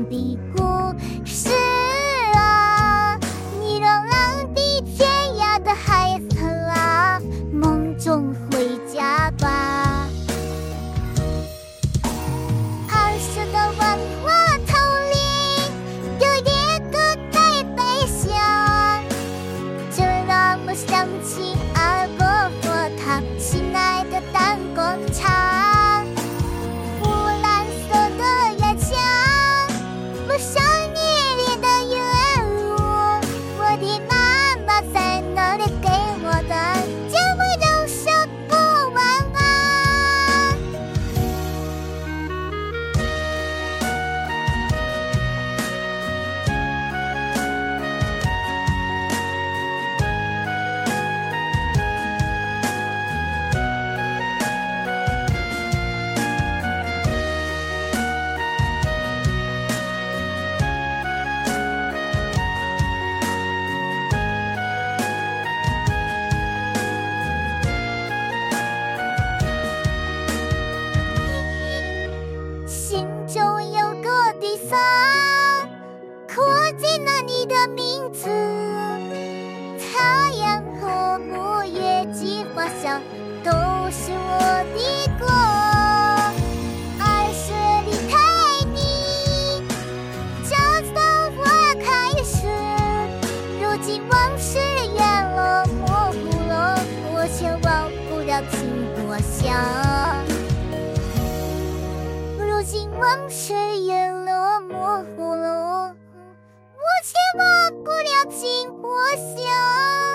的故事啊，你让浪迹天涯的孩子啊，梦中回家吧。20的万花筒里有一个大悲响，这让我想起阿伯和他亲爱的弹弓厂。蓝色的牙枪，不想你里的月露，我的妈妈在那里给我的节目都说不完啊。心中有个地方刻进了你的名字，太阳和木月季花香都是我的歌。20离开你，就从我开始，如今往事远了模糊了，我却忘不了经过想。如今往事远了模糊了，我却忘不了经过想。